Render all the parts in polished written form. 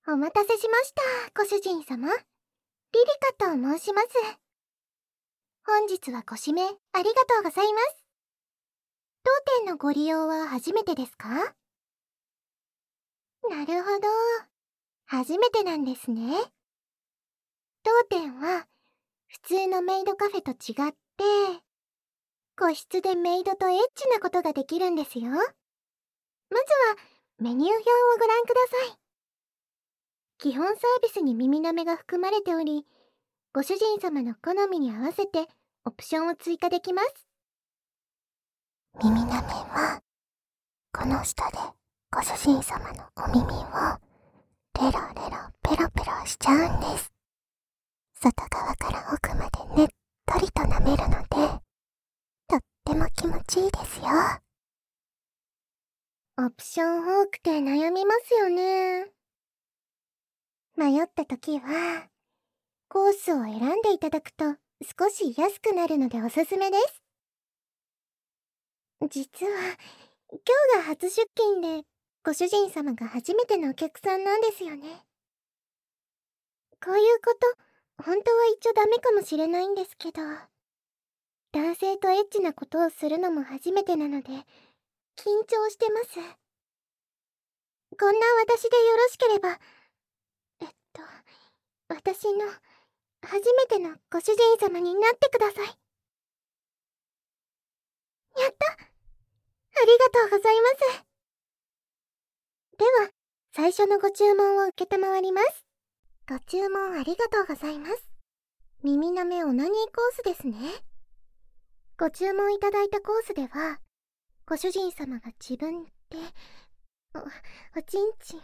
お待たせしました、ご主人様。リリカと申します。本日はご指名ありがとうございます。当店のご利用は初めてですか？なるほど。初めてなんですね。当店は普通のメイドカフェと違って、個室でメイドとエッチなことができるんですよ。まずはメニュー表をご覧ください。基本サービスに耳なめが含まれており、ご主人様の好みに合わせてオプションを追加できます。耳なめは、この下でご主人様のお耳をレロレロペロペロしちゃうんです。外側から奥までねっとりと舐めるので、とっても気持ちいいですよ。オプション多くて悩みますよね。迷った時は、コースを選んでいただくと少し安くなるのでおすすめです。実は、今日が初出勤で、ご主人様が初めてのお客さんなんですよね。こういうこと、本当は言っちゃダメかもしれないんですけど、男性とエッチなことをするのも初めてなので、緊張してます。こんな私でよろしければ、私の初めてのご主人様になってください。やった！ありがとうございます。では、最初のご注文を承ります。ご注文ありがとうございます。耳なめオナニーコースですね。ご注文いただいたコースでは、ご主人様が自分で、おちんちんを、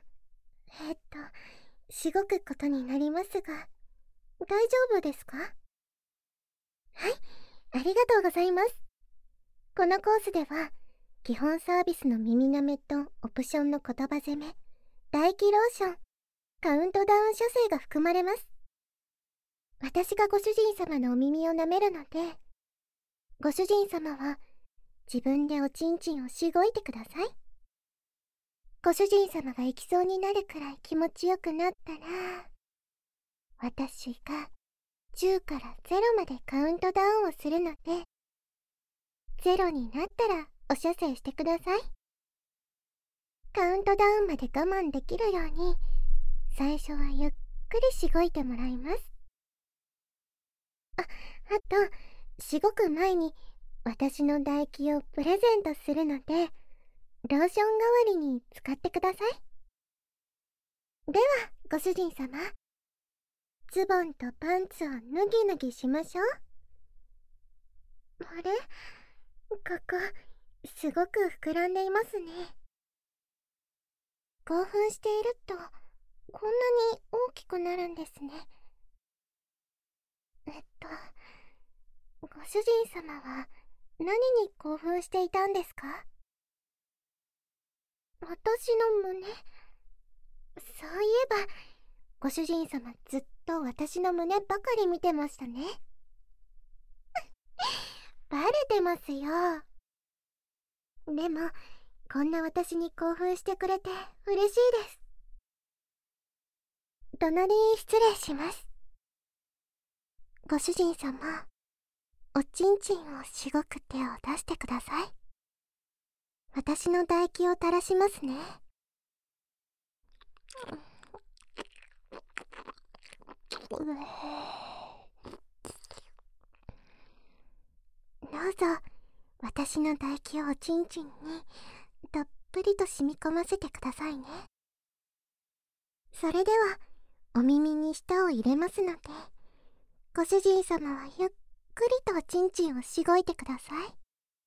しごくことになりますが、大丈夫ですか？はい、ありがとうございます。このコースでは、基本サービスの耳なめとオプションの言葉攻め、唾液ローション、カウントダウン射精が含まれます。私がご主人様のお耳を舐めるので、ご主人様は自分でおちんちんをしごいてください。ご主人様が行きそうになるくらい気持ちよくなったら、私が10から0までカウントダウンをするので、0になったらお射精してください。カウントダウンまで我慢できるように、最初はゆっくりしごいてもらいます。あと、しごく前に私の唾液をプレゼントするので、ローション代わりに使ってください。では、ご主人様、ズボンとパンツを脱ぎ脱ぎしましょう。あれ？ここ、すごく膨らんでいますね。興奮していると、こんなに大きくなるんですね。ご主人様は何に興奮していたんですか？私の胸？そういえば、ご主人様ずっと私の胸ばかり見てましたね。バレてますよ。でも、こんな私に興奮してくれて嬉しいです。隣失礼します。ご主人様、おちんちんをしごく手を出してください。私の唾液を垂らしますね。どうぞ、私の唾液をおちんちんにたっぷりと染み込ませてくださいね。それでは、お耳に舌を入れますので、ご主人様はゆっくりとおちんちんをしごいてください。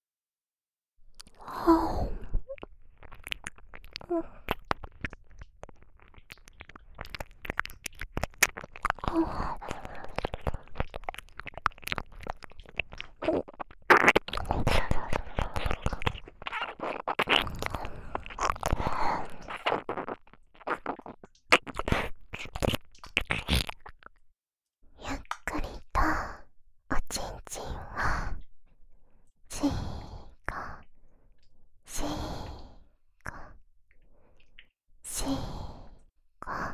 ゆっくりとおちんちんをしーこしーこしーこ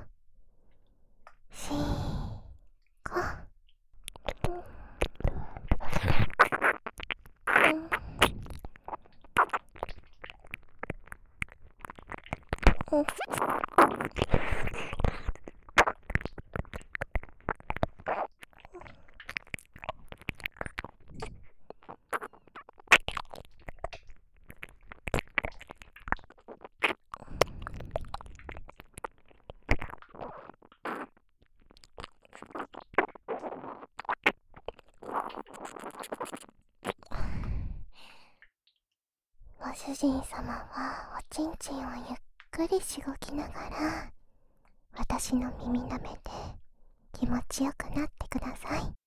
ご主人様はおちんちんをゆっくりしごきながら私の耳なめて気持ちよくなってください。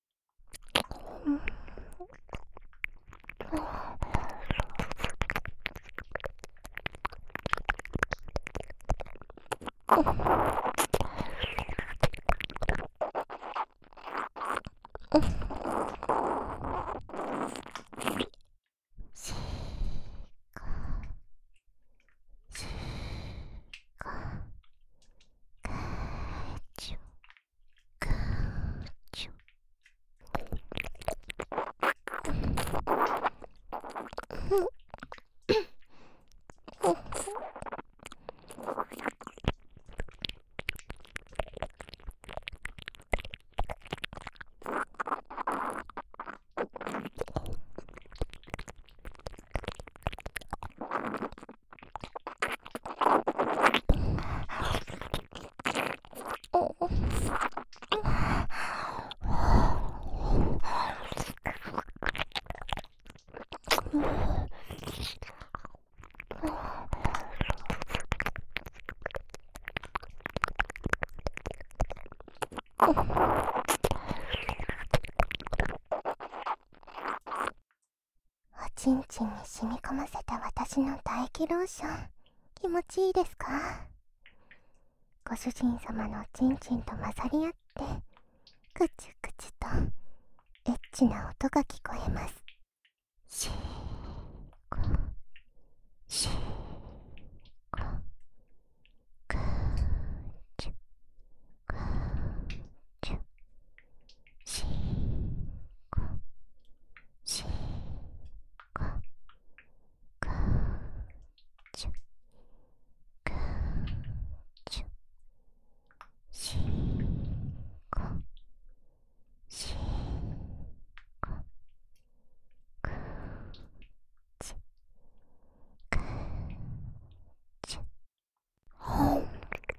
おちんちんに染み込ませた私の唾液ローション、気持ちいいですか？ご主人様のおちんちんと混ざり合ってクチュクチュとエッチな音が聞こえます。シーコシーコクーチュクーチュシーコシーコクーチュクーチュシーコシーコクーチュクーチュほん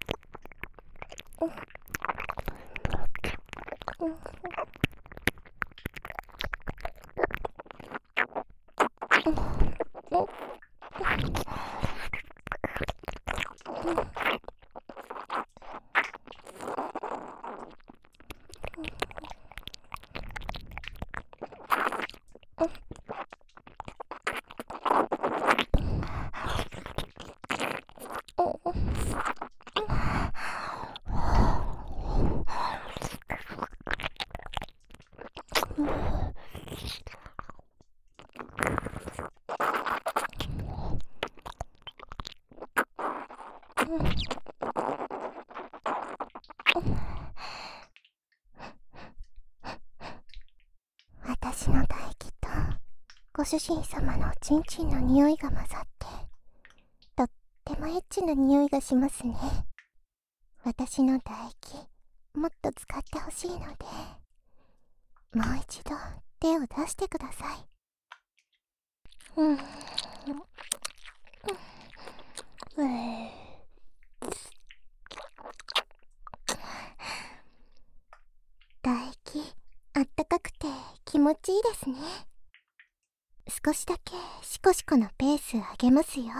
私の唾液とご主人様のおちんちんの匂いが混ざってとってもエッチな匂いがしますね。私の唾液もっと使ってほしいのでもう一度手を出してください。唾液あったかくて気持ちいいですね。少しだけシコシコのペース上げますよ。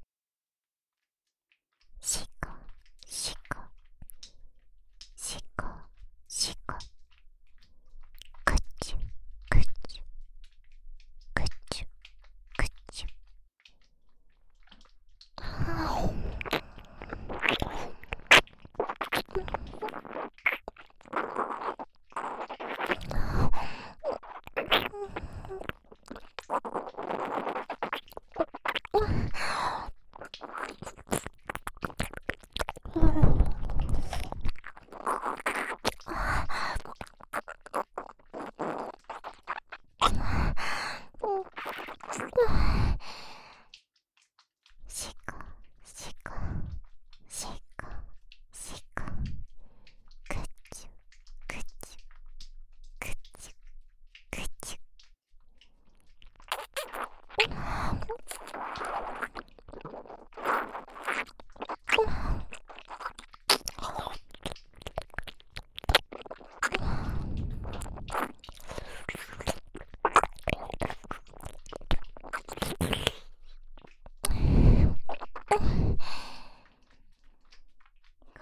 シコシコシコシコクッチュクッチュクッチュクッチュ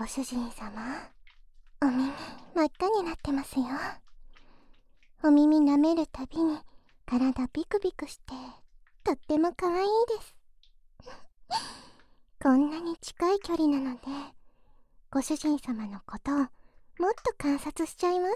ご主人様、お耳真っ赤になってますよ。お耳舐めるたびに体ビクビクしてとっても可愛いです。こんなに近い距離なので、ご主人様のことをもっと観察しちゃいます。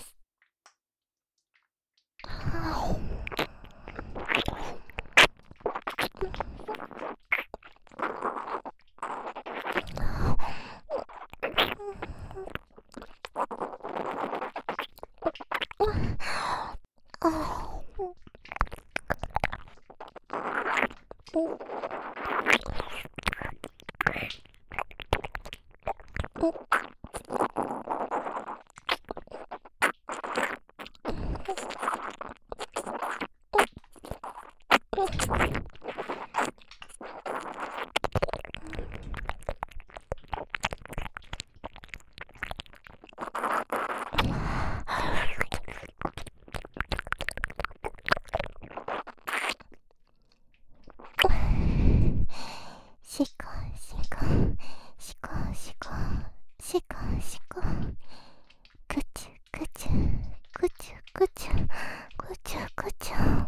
シコシコシコシコシコシコ、クチュクチュクチュクチュクチュクチュ。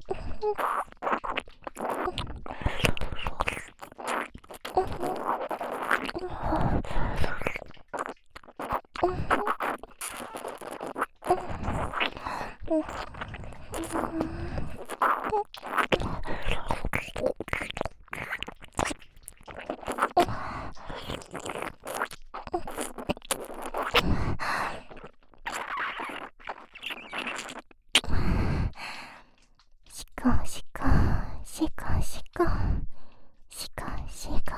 シコシコシコシコシコシコ、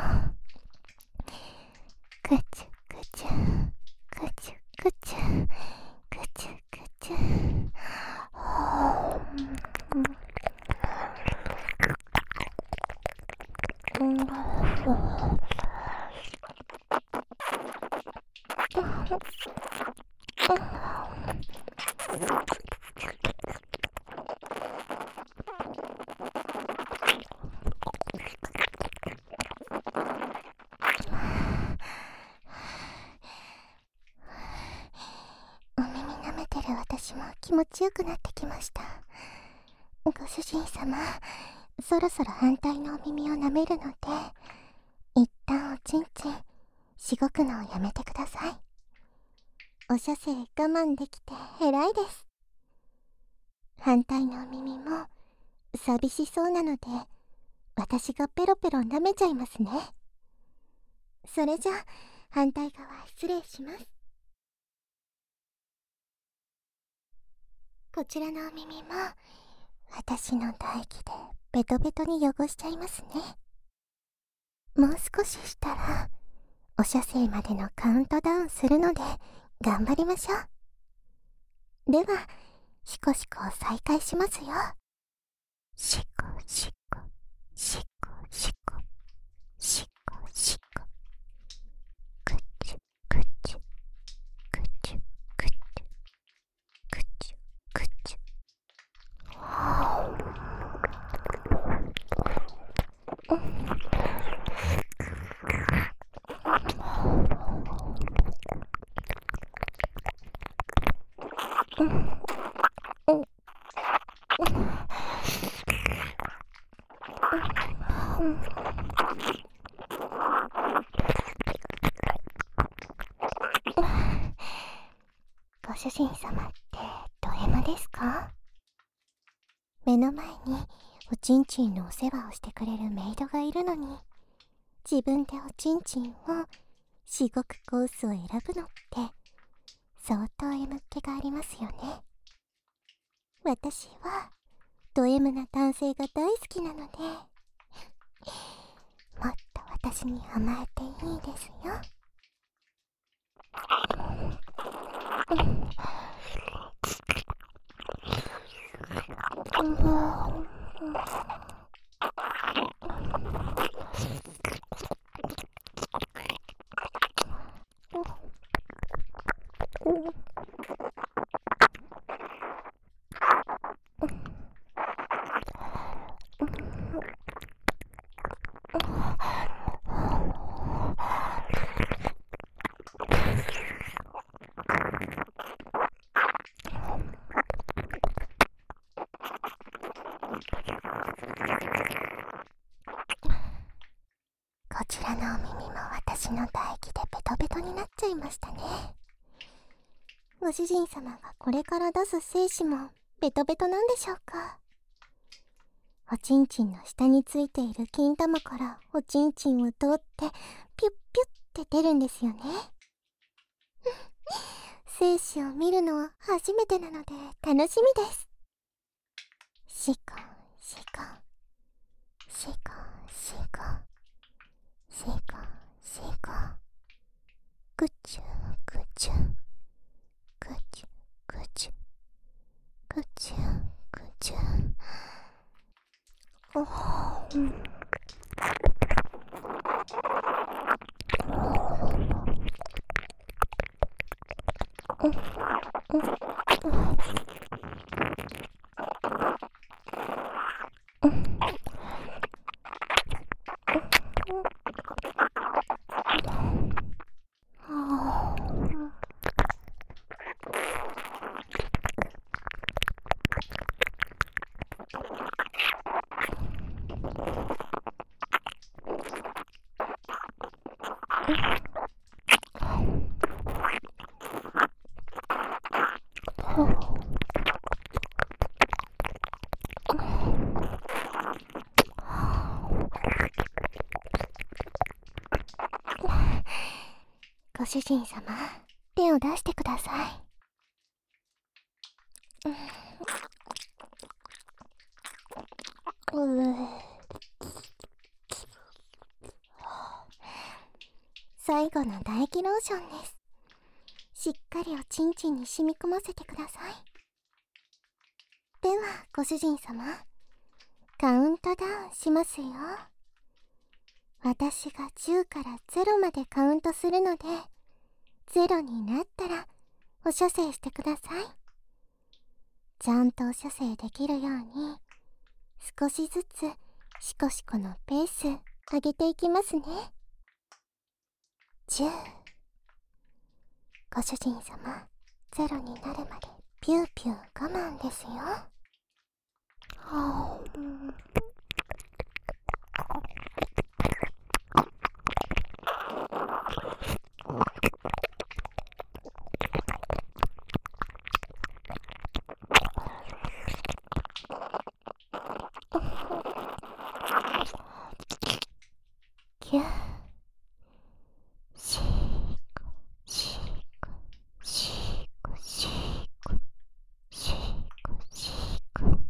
クチュクチュクチュクチュクチュクチュ。お耳舐めてる私も気持ちよくなってきました。ご主人様、そろそろ反対のお耳を舐めるので、一旦おちんちんしごくのをやめてください。お射精我慢できて偉いです。反対のお耳も寂しそうなので、私がペロペロ舐めちゃいますね。それじゃ反対側失礼します。こちらのお耳も私の唾液でベトベトに汚しちゃいますね。もう少ししたらお射精までのカウントダウンするので頑張りましょう。ではシコシコを再開しますよ。シコシコシコシコシコシコ、クチュクチュクチュクチュクチュクチュ。ご主人様ってド M ですか？目の前におちんちんのお世話をしてくれるメイドがいるのに、自分でおちんちんをしごくコースを選ぶのって相当 M っ気がありますよね。私はド M な男性が大好きなので、もっと私に甘えていいですよ。 私の唾液でベトベトになっちゃいましたね。ご主人様がこれから出す精子もベトベトなんでしょうか。おちんちんの下についている金玉からおちんちんを通ってピュッピュッって出るんですよね。精子を見るのは初めてなので楽しみです。シコンシコンシコンシコンシコンシコン、グチュグチュグチュグチュグチュグチュ。おー、ご主人様、手を出してください。最後の唾液ローションです。しっかりおちんちんに染み込ませてください。ではご主人様、カウントダウンしますよ。私が10から0までカウントするので、0になったらお射精してください。ちゃんとお射精できるように少しずつシコシコのペース上げていきますね。10、ご主人様、0になるまでピューピュー我慢ですよ。9、シーコシーコシーコシーコシーコシーコ、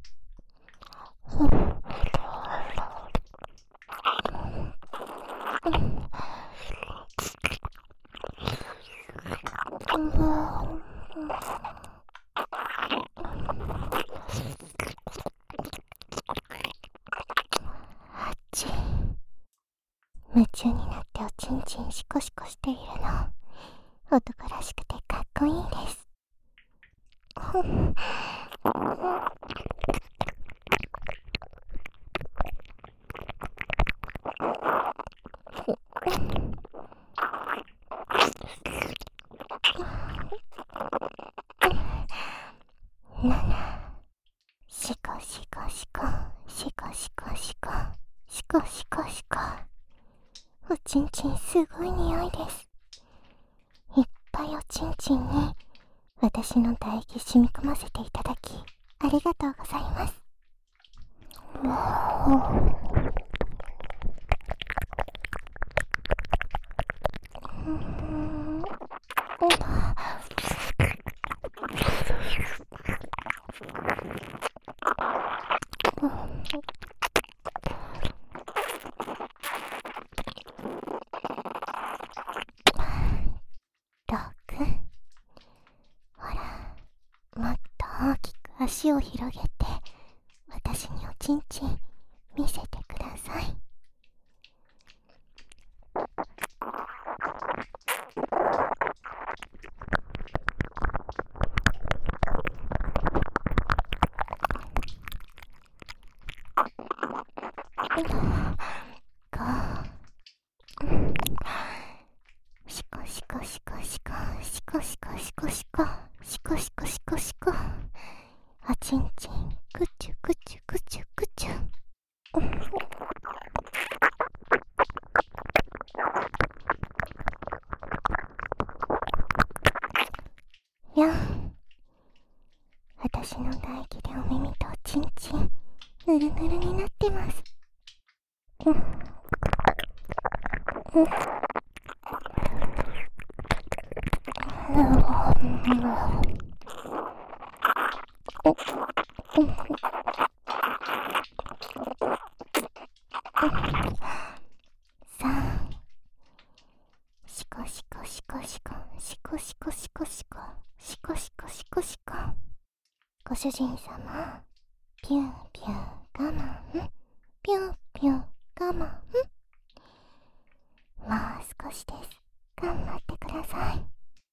夢中になっておちんちんシコシコしているの、男らしくてかっこいいです。シコシコシコシコシコシコシコシコシコ、おちんちんすごい匂いです。いっぱいおちんちんに私の唾液染み込ませていただきありがとうございます。6、ほら、もっと大きく足を広げて私におちんちん見せてください。シコシコシコシコシコシコシコシコシコシコシコシコ、おちんちんグチュグチュグチュグチュ。 ぴょん。私の唾液でお耳とおちんちんぬるぬるになってます。うんうんさあ、シコシコシコシコシコシコシコシコシコシコシコシコ。ご主人様、ピュンピュン我慢、ピュンピュン我慢。もう少しです。頑張ってください。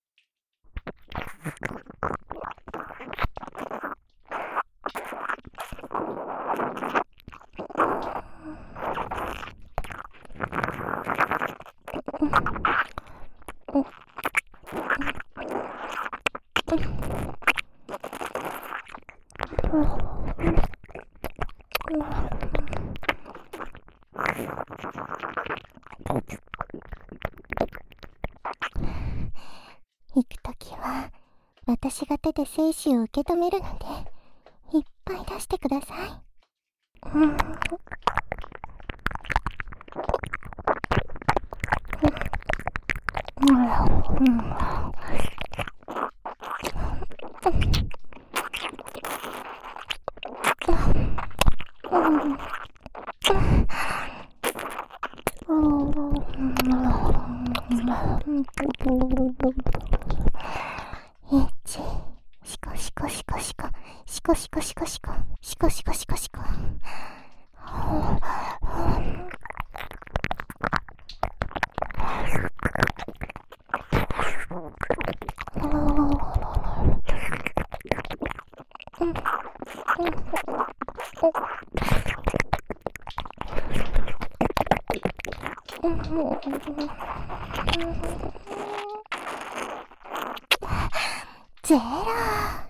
行くときは私が手で精子を受け止めるのでいっぱい出してください。シコシコシコシコシコシコシコシコシコシコシコシコ。ゼラ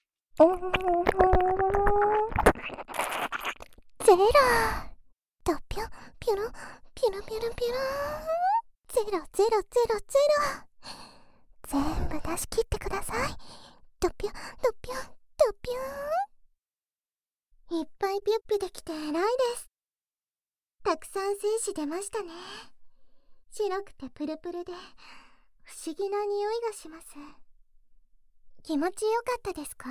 ゼラドピョピョロピョロピョロピョロ。ゼロゼロゼロゼロ。全部出し切ってください。ドピョドピョドピョ。いっぱいピュッピできて偉いです。たくさん精子出ましたね。白くてプルプルで不思議な匂いがします。気持ちよかったですか？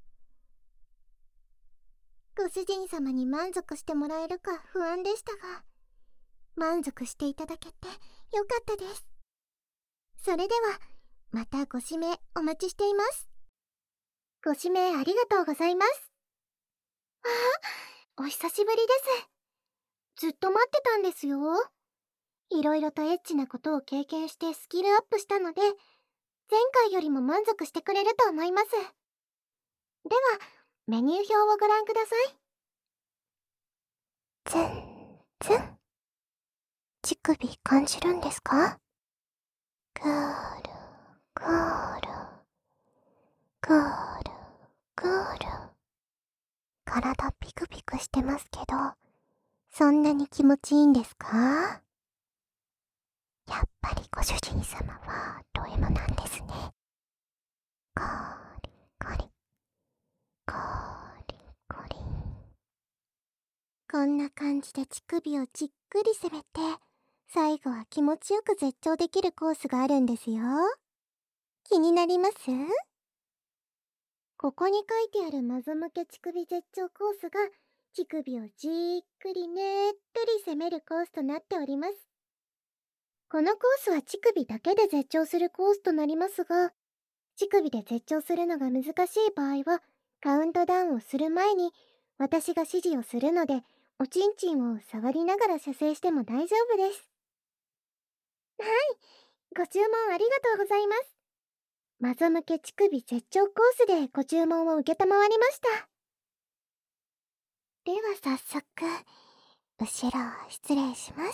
ご主人様に満足してもらえるか不安でしたが、満足していただけてよかったです。それではまたご指名お待ちしています。ご指名ありがとうございます。お久しぶりです。ずっと待ってたんですよ。いろいろとエッチなことを経験してスキルアップしたので、前回よりも満足してくれると思います。ではメニュー表をご覧ください。全然乳首感じるんですか？グールグールグールグール。体ピクピクしてますけど、そんなに気持ちいいんですか？やっぱりご主人様はド M なんですね。コリコリコリコリ。こんな感じで乳首をじっくり攻めて、最後は気持ちよく絶頂できるコースがあるんですよ。気になります？ここに書いてあるマゾ向け乳首絶頂コースが、乳首をじっくりねっとり攻めるコースとなっております。このコースは乳首だけで絶頂するコースとなりますが、乳首で絶頂するのが難しい場合は、カウントダウンをする前に私が指示をするので、おちんちんを触りながら射精しても大丈夫です。はい、ご注文ありがとうございます。マゾ向け乳首絶頂コースでご注文を承りました。では早速、後ろ失礼します。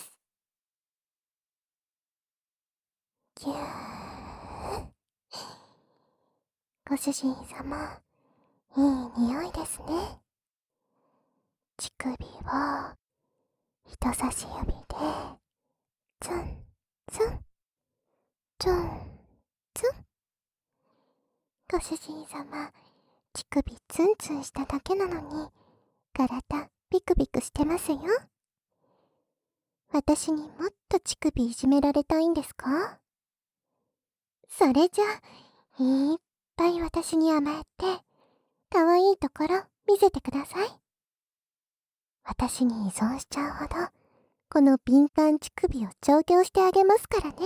ぎゅー。ご主人様、いい匂いですね。乳首を人差し指でツンツンツンツン。 ご主人様、乳首ツンツンしただけなのに、体ビクビクしてますよ。私にもっと乳首いじめられたいんですか？それじゃあ、いっぱい私に甘えて、可愛いところ見せてください。私に依存しちゃうほど、この敏感乳首を調教してあげますからね。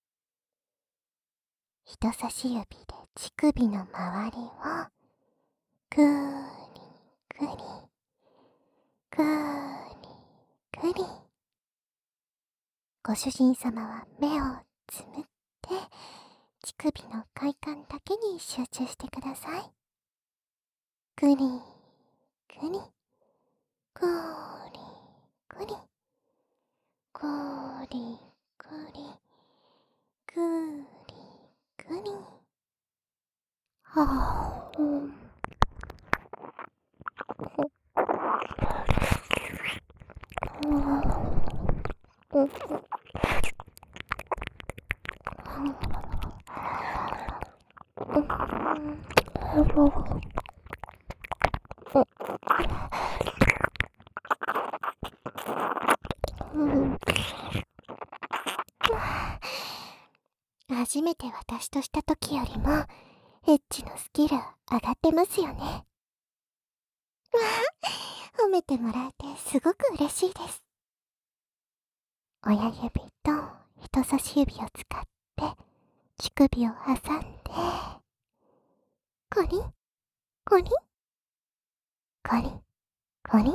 人差し指で乳首の周りを、ぐーりぐり、ぐーりぐり。ご主人様は目をつむって、乳首の快感だけに集中してください。ぐり、ぐり、ぐーり、ぐり、ぐり、ぐり、ぐり、ぐり。はぁ、初めて私とした時よりも、エッチのスキル上がってますよね。わあ、褒めてもらえてすごく嬉しいです。親指と人差し指を使って乳首を挟んで、コリン、コリン、コリン、コリン。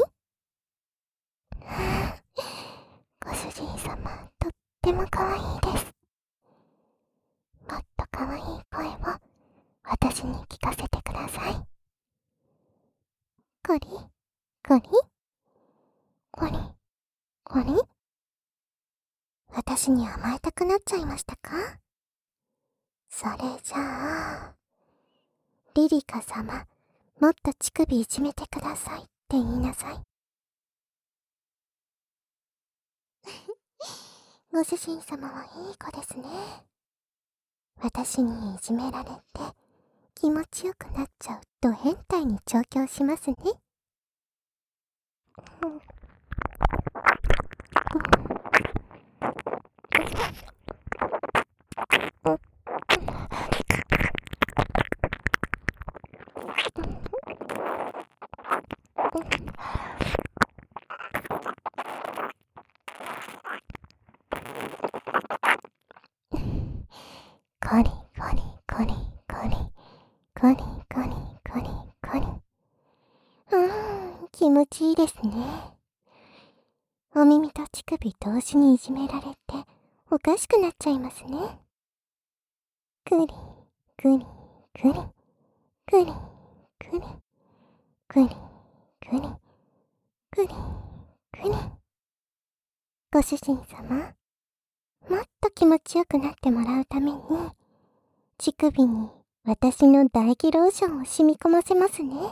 ご主人様、とっても可愛いです。もっと可愛い声を私に聞かせてください。コリン、コリン、コリン、コリン。私に甘えたくなっちゃいましたか？それじゃあ、リリカ様、もっと乳首いじめてくださいって言いなさい。ご主人様はいい子ですね。私にいじめられて気持ちよくなっちゃうド変態に調教しますね。コリコリコリコリコリコリコリコリ。気持ちいいですね。お耳と乳首同時にいじめられておかしくなっちゃいますね。くりくりくりくりくりくりくりくりくり。ご主人様、もっと気持ちよくなってもらうために、乳首に私の唾液ローションを染み込ませますね。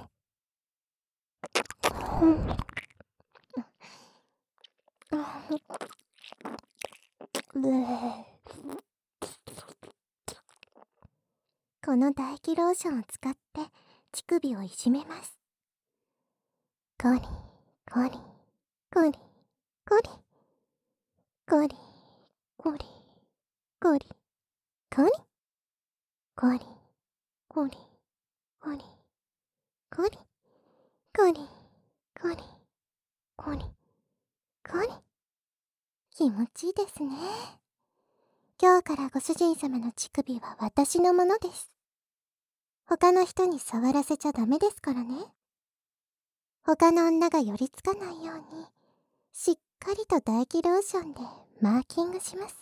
この唾液ローションを使って乳首をいじめます。コリコリコリコリコリコリコリコリコリコリコリコリコリコリコリコリコリ。気持ちいいですね。今日からご主人様の乳首は私のものです。他の人に触らせちゃダメですからね。他の女が寄りつかないように、しっかりと唾液ローションでマーキングします。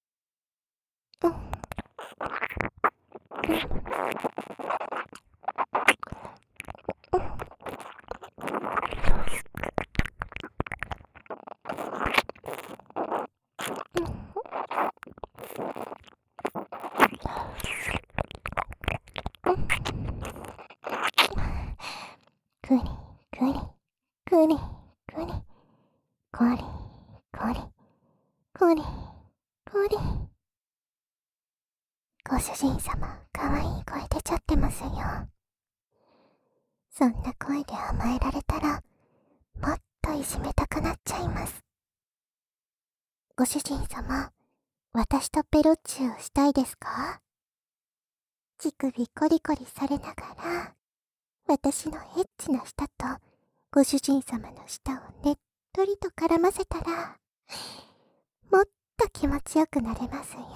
くりくりくりくりこりこりこりこり。ご主人様、可愛い声出ちゃってますよ。そんな声で甘えられたら、もっといじめたくなっちゃいます。ご主人様、私とペロッチュをしたいですか？乳首コリコリされながら、私のエッチな舌とご主人様の舌をねっとりと絡ませたら、もっと気持ちよくなれますよ。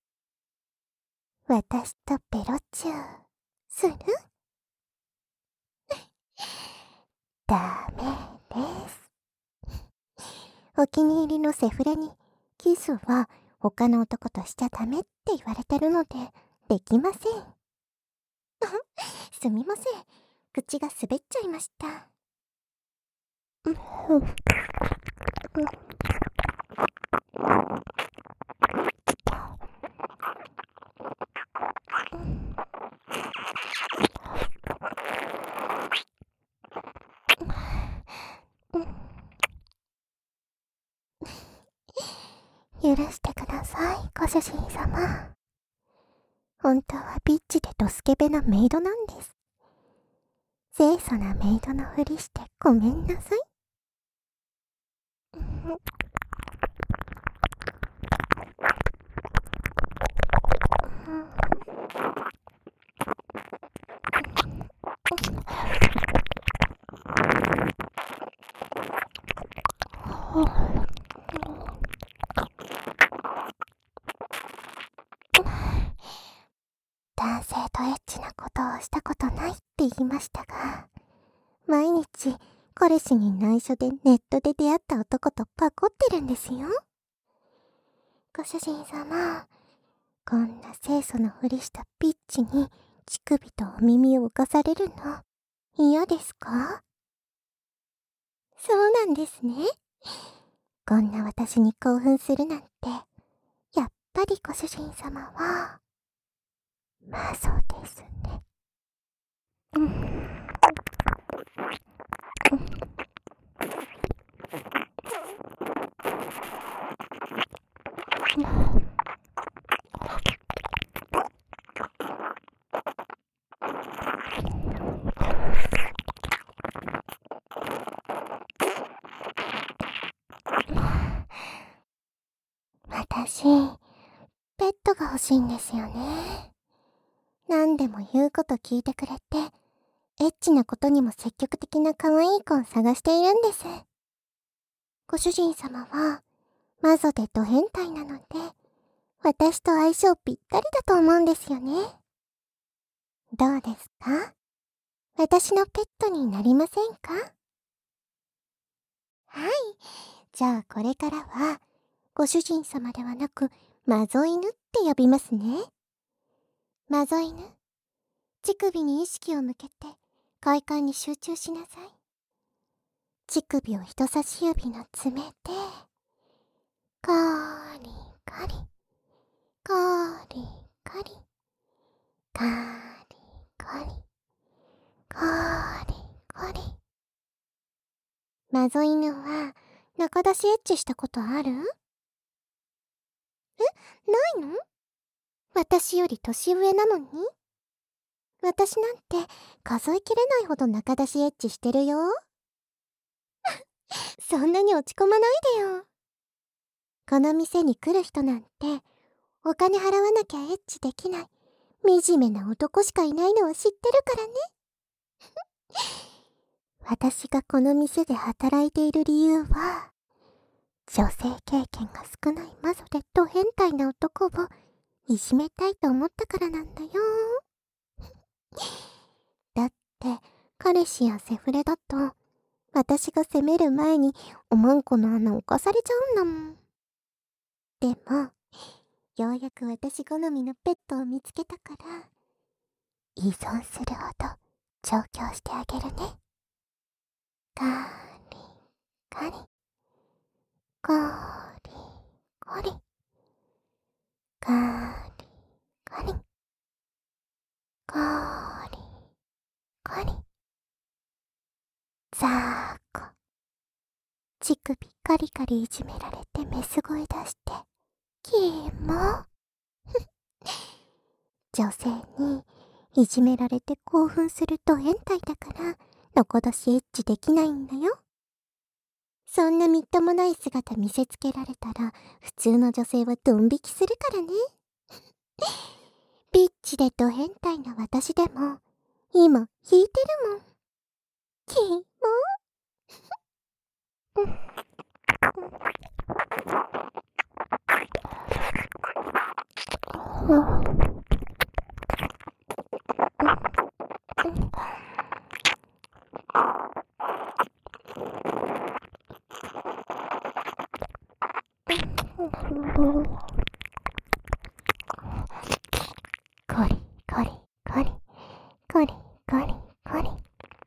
私とペロチューする？ダメです。お気に入りのセフレにキスは他の男としちゃダメって言われてるのでできません。すみません、口が滑っちゃいました。許してください、ご主人様。本当はビッチでドスケベなメイドなんです。清楚なメイドのふりしてごめんなさい。男性とエッチなことをしたことないって言いましたが、毎日彼氏に内緒でネットで出会った男とパコってるんですよ。ご主人様、こんな清楚なふりしたピッチに乳首とお耳を浮かされるの嫌ですか？そうなんですね。こんな私に興奮するなんて、やっぱりご主人様はマゾですね。私、ペットが欲しいんですよね。何でも言うこと聞いてくれて、エッチなことにも積極的な可愛い子を探しているんです。ご主人様は、マゾでド変態なので、私と相性ぴったりだと思うんですよね。どうですか？私のペットになりませんか？はい。じゃあこれからは、ご主人様ではなく、マゾ犬って呼びますね。マゾ犬、乳首に意識を向けて、快感に集中しなさい。乳首を人差し指の爪で、カリカリ、カリカリ、カリカリ、カリカリ。マゾ犬は、中出しエッチしたことある？ないの？私より年上なのに？私なんて数えきれないほど中出しエッチしてるよ。そんなに落ち込まないでよ。この店に来る人なんて、お金払わなきゃエッチできない、惨めな男しかいないのは知ってるからね。私がこの店で働いている理由は、女性経験が少ないマゾでド変態な男をいじめたいと思ったからなんだよ。だって、彼氏やセフレだと、私が責める前におまんこの穴を犯されちゃうんだもん。でも、ようやく私好みのペットを見つけたから、依存するほど調教してあげるね。カリカリ、カリカリ、カリカリ、カリカリ。ザーコ。乳首カリカリいじめられてメス声出して、キモ。 女性にいじめられて興奮すると変態だからのこどしエッチできないんだよ。そんなみっともない姿見せつけられたら普通の女性はドン引きするからね。ビッチでド変態な私でも今引いてるもん。キモコリコリコリコリコリコリ。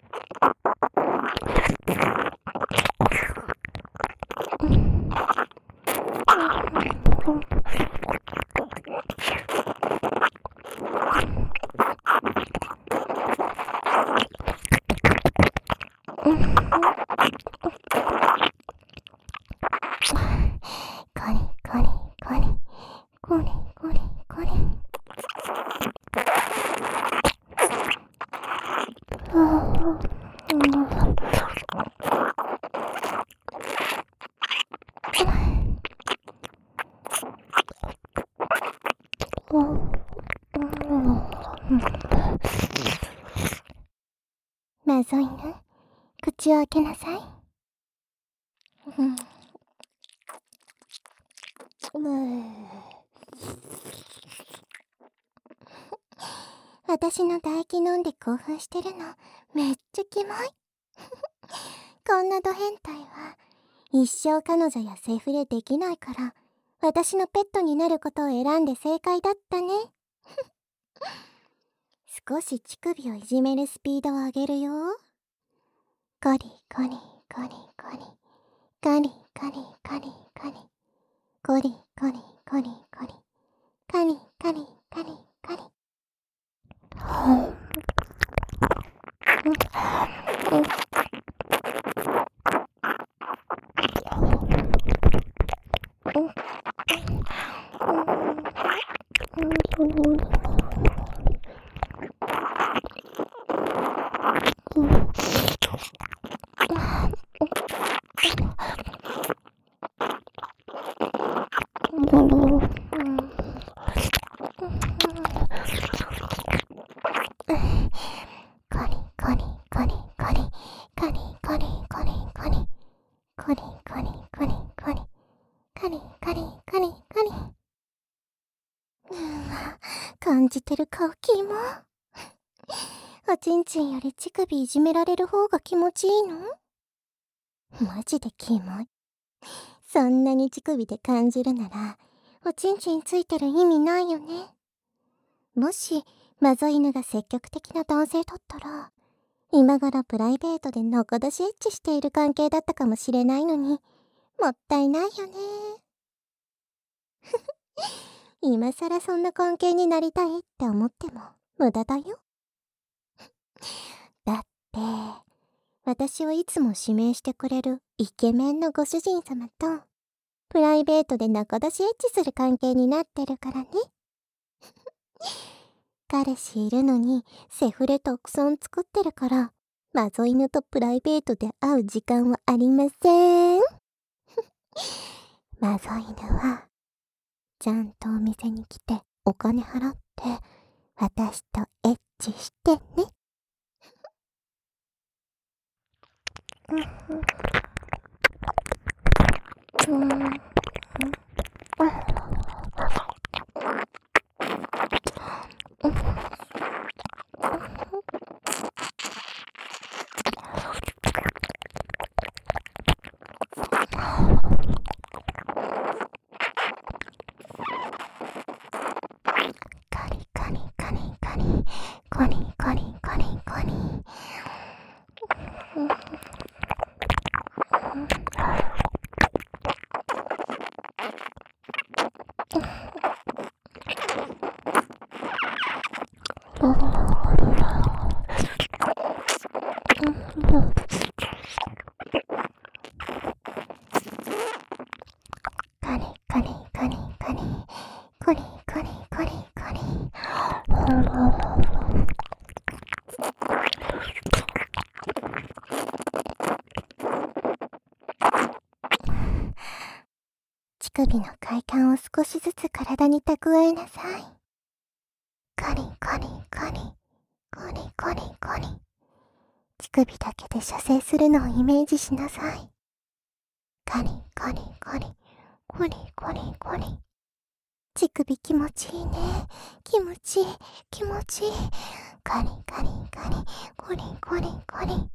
コリコリコリコリコリコリ。マゾ犬、口を開けなさい。私の唾液飲んで興奮してるのめっちゃキモい。こんなド変態は一生彼女やセフレできないから私のペットになることを選んで正解だったね。少し乳首をいじめるスピードを上げるよ。コリコリコリコリコリコリコリコリコリコリコリコリコリコリコリコリコリ。感じてる顔キモ。おちんちんより乳首いじめられる方が気持ちいいの？マジでキモい。そんなに乳首で感じるならおちんちんついてる意味ないよね。もしマゾ犬が積極的な男性だったら今頃プライベートでのこどしエッチしている関係だったかもしれないのにもったいないよね。今さらそんな関係になりたいって思っても無駄だよ。だって私をいつも指名してくれるイケメンのご主人様とプライベートで仲出しエッチする関係になってるからね。彼氏いるのにセフレたくさん作ってるからマゾ犬とプライベートで会う時間はありません。マゾ犬はちゃんとお店に来てお金払って私とエッチしてね。コリコリコリコリ。コリコリコリコリコリコリコリコリ。 乳首の快感を少しずつ体に蓄えなさい。コリンコリンコリン、コリンコリンコリン。乳首だけで射精するのをイメージしなさい。コリンコリンコリン、コリンコリンコリン。乳首気持ちいいね。気持ちいい、気持ちいい。コリンコリンコリン、コリンコリンコリン。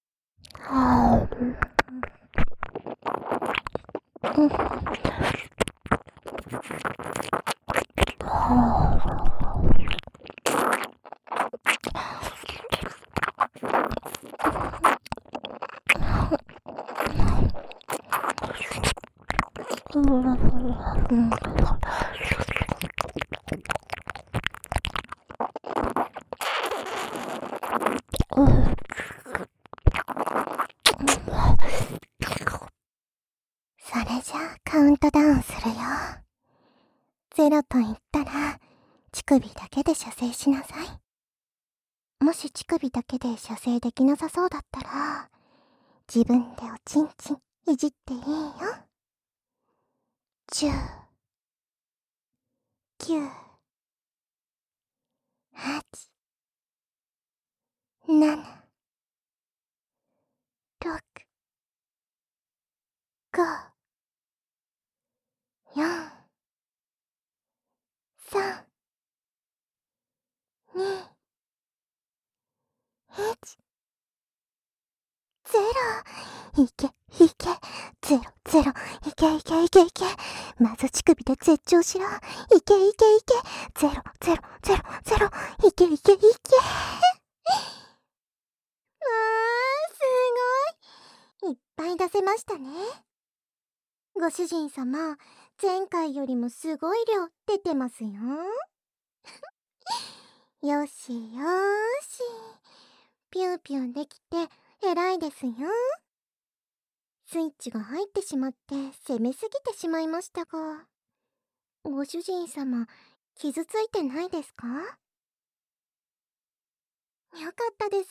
それじゃあカウントダウンするよ。0と言ったら乳首だけで射精しなさい。もし乳首だけで射精できなさそうだったら自分でおちんちんいじっていいよ。10、9、8、7、6、5、4、3、2、1、0。いけ、いけ、0、0、いけいけいけいけ。まず乳首で絶頂しろ。いけいけいけ、0、0、0、0、いけいけいけ。すごい。いっぱい出せましたね。ご主人様、前回よりもすごい量出てますよ。よしよーし。ピューピューできて偉いですよ。スイッチが入ってしまって攻めすぎてしまいましたが、ご主人様、傷ついてないですか？よかったです。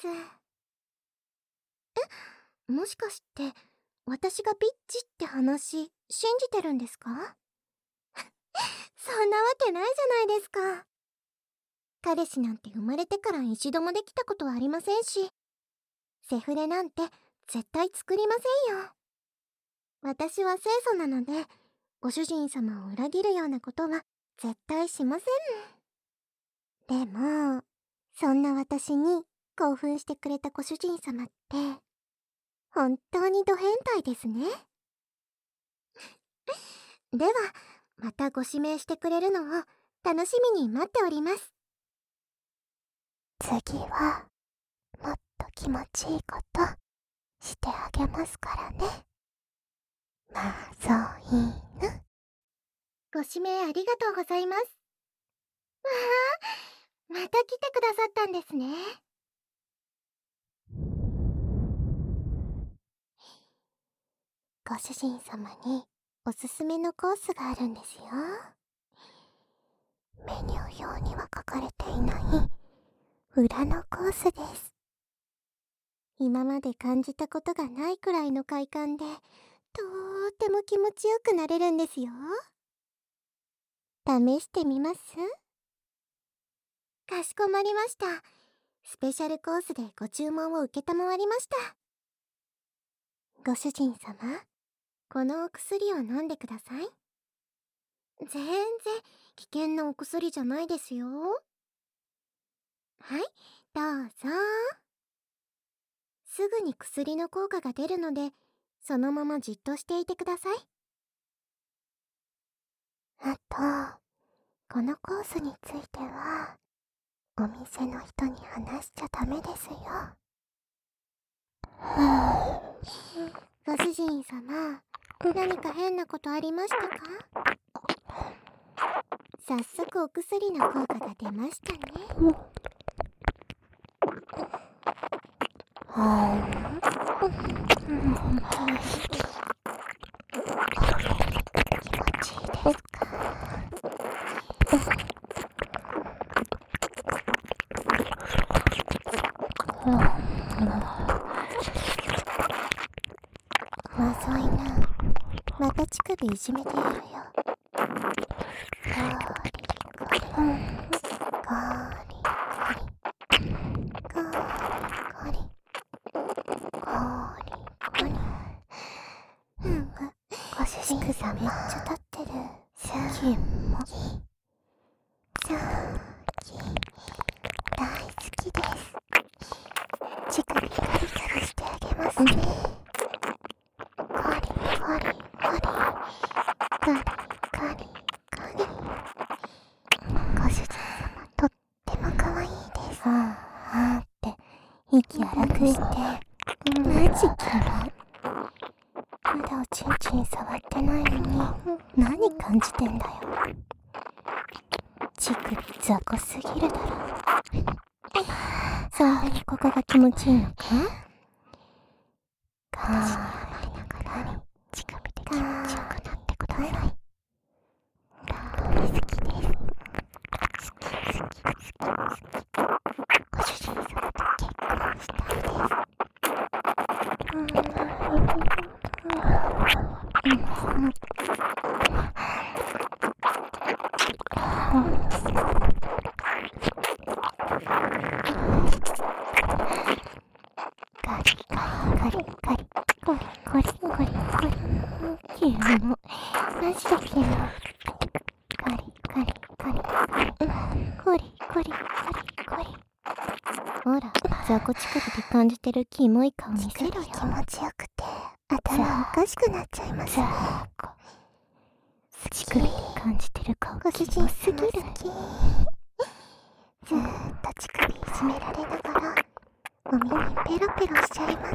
もしかして私がビッチって話信じてるんですか？そんなわけないじゃないですか。彼氏なんて生まれてから一度もできたことはありませんし、セフレなんて絶対作りませんよ。私は清楚なので、ご主人様を裏切るようなことは絶対しません。でも、そんな私に興奮してくれたご主人様って、本当にド変態ですね。では、またご指名してくれるのを楽しみに待っております。次は、もっと気持ちいいことしてあげますからね。まあ、そういいの。ご指名ありがとうございます。わあ、また来てくださったんですね。ご主人様におすすめのコースがあるんですよ。メニュー表には書かれていない裏のコースです。今まで感じたことがないくらいの快感で、とーても気持ちよくなれるんですよ。試してみます？かしこまりました。スペシャルコースでご注文を承りました。ご主人様、このお薬を飲んでください。全然危険なお薬じゃないですよ。はい、どうぞ。すぐに薬の効果が出るので、そのままじっとしていてください。あと、このコースについては、お店の人に話しちゃダメですよ。ご主人様、何か変なことありましたか？早速お薬の効果が出ましたね。気持ちいいですか？ まずいな。また乳首いじめてやるよ。ゴリゴリゴリゴリゴリゴリゴリゴリゴリ。ご主人さんめっちゃ立ってる。キモ。さあ大好きです。乳首カリカリしてあげますね。カリカリカリカリカリカリ。ご主人様とっても可愛いです。ああって息荒くして。マジキモ。まだおちんちん触ってないのに何感じてんだよ。乳首雑魚すぎるだろ。そんなにここが気持ちいいのか？私に甘えながら乳首で気持ちよくなってください。大好きです。好き。ご主人様と結婚したいです。ガリガリガリガリゴリゴリゴリゴリ。キモ。マジでキモ。ガリガリガリゴリゴリゴリゴリ。ほら、雑魚乳首で感じてるキモい顔見せろよ。気持ちよくて頭おかしくなっちゃいますね。乳首で感じてる顔がキモすぎる。ずーっと乳首いじめられながらお耳ペロペロしちゃいます。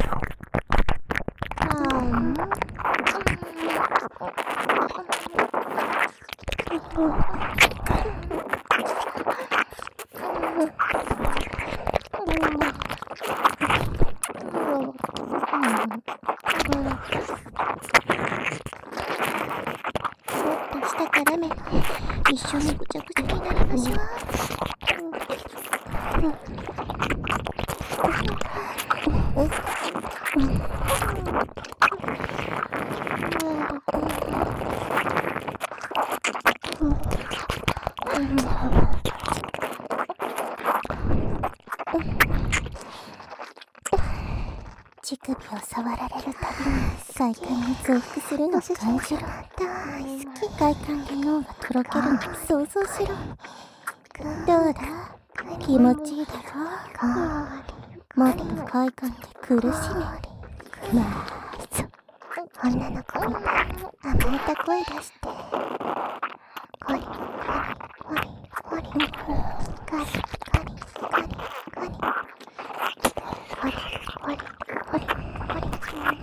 もっと下からめて一緒にぐちゃぐちゃになりましょう。乳首を触られるたびに快感に増幅するのを感じろ。大好き。快感で脳がとろけるのを想像しろ。どうだ、気持ちいいだろ。もっと快感で苦しめ。まあ女の子みたいに甘えた声出して。ゴリゴリゴリゴリガリガリガリガリゴリゴリゴリゴリガリガリガリ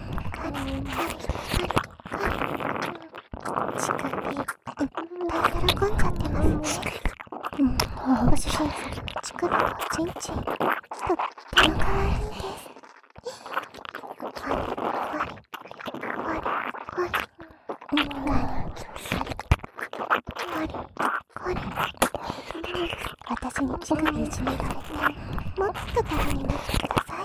乳首いっぱい喜んじゃってますね。ご主人様の乳首のチンチンとっても可愛いです。私に乳首いじめられてもっとバカになってください。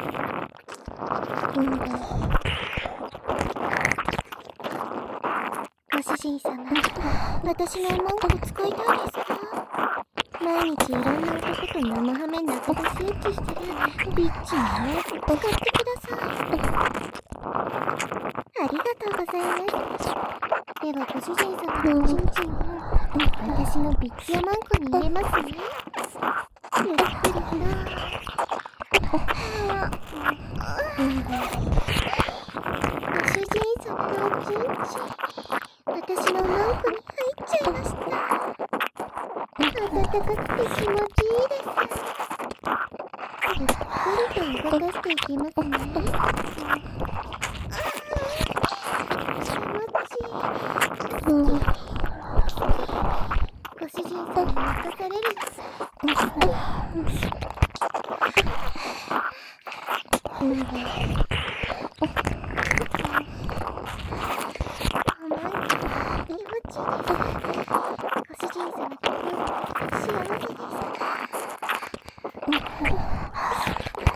ご主人様、私の文句を使いたいですか？毎日いろんな男と生ハメ仲間スイッチしてるビッチなノート使ってください。ありがとうございます。ではご主人様のチンチンを私のビッチヤマンコに入れますね。ゆっくりな。ご主人様のチンチン、私のマンコに入っちゃいました。暖かくて気持ちいいです。ゆっくりと動かしていきますね。気持ちいい。ご主人様に任される。ご主人様と幸せです。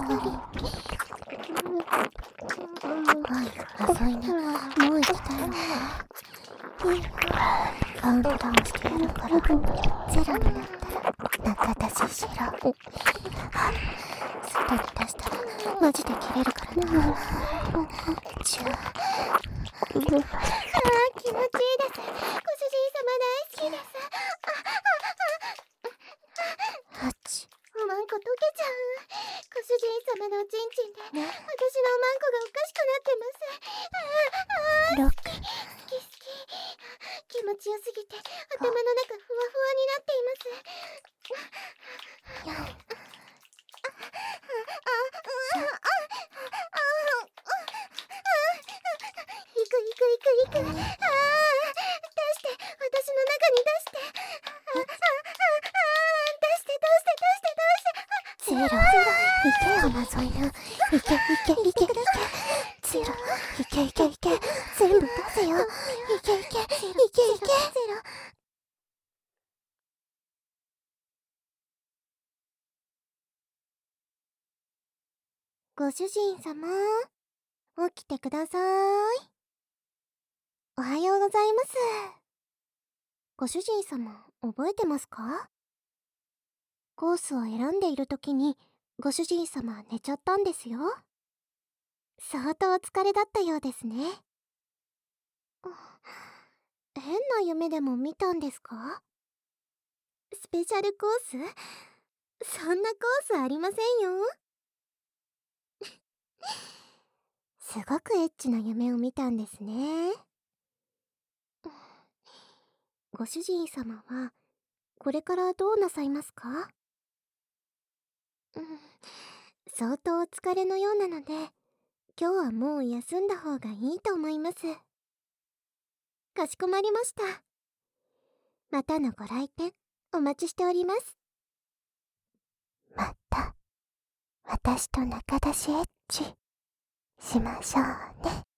遅いな。もう行きたいね。カウントダウンしてやるから、ゼロになったら仲出ししろ。外に出したらマジで切れるからな。気持ちいいです。ご主人様大好きです。 様のおちんちんで、私のおまんこがおかしくなってます。 ロック。 好き好き。気持ちよすぎて、頭の中ふわふわになっています。いくいくいくいく。出して、私の中に出して。 ゼロ。いけよな、そういう。いけいけいけいけ。ゼロ。いけいけいけ。全部出せよ。いけいけいけいけ。 ご主人様、起きてください。おはようございます。ご主人様、覚えてますか？コースを選んでいる時に、ご主人様寝ちゃったんですよ。相当お疲れだったようですね。変な夢でも見たんですか？スペシャルコース？そんなコースありませんよ。すごくエッチな夢を見たんですね。ご主人様は、これからどうなさいますか？相当お疲れのようなので、今日はもう休んだ方がいいと思います。かしこまりました。またのご来店、お待ちしております。 また、私と仲出しエッチしましょうね。